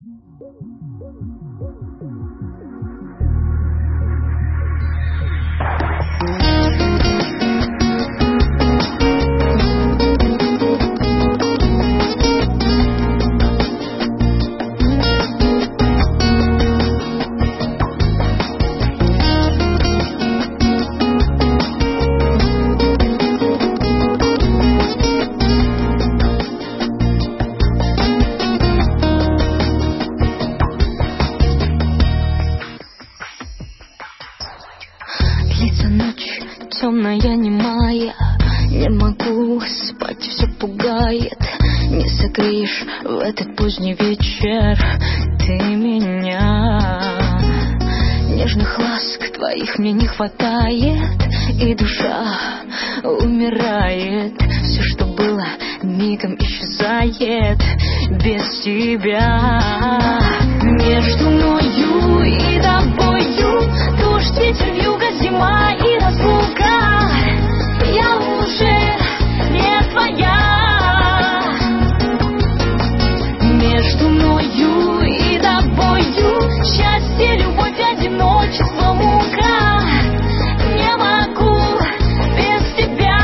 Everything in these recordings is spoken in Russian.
Длится ночь, темная, немая. Не могу спать, все пугает. Не согреешь в этот поздний вечер ты меня. Нежных ласк твоих мне не хватает, и душа умирает. Все, что было, мигом исчезает без тебя. Между мною и тобою дождь, ветер, вьюга, зима и разлука. Я уже не твоя. Между мною и тобою счастье, любовь, одиночество, мука. Не могу без тебя.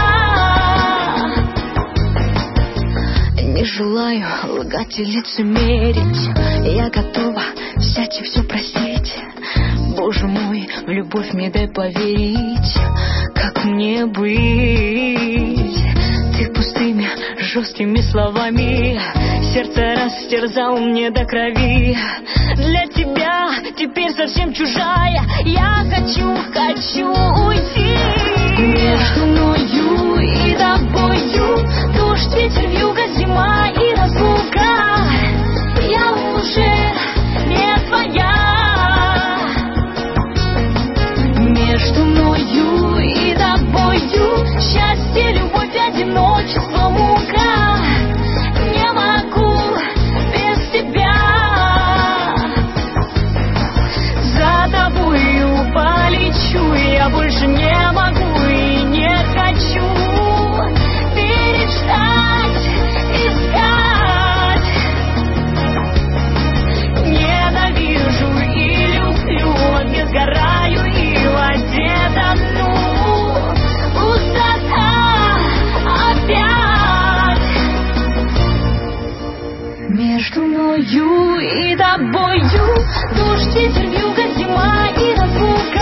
Не желаю лгать и лицемерить. Я готова взять и все простить. Боже мой, в любовь мне дай поверить. Как мне быть? Ты пустыми, жесткими словами сердце растерзал мне до крови. Для тебя теперь совсем чужая. Я хочу уйти. Между мною и тобою дождь, ветер, вьюга, зима и разлука. Я уже не твоя. Между мною и тобою счастье, любовь, одиночество, мука. Не могу без тебя. За тобою полечу, я больше не могу и не хочу переждать, искать. Ненавижу и люблю, в огне сгораю и в воде тону. Пустота опять. Между мною и тобою дождь, ветер, вьюга, зима и разлука.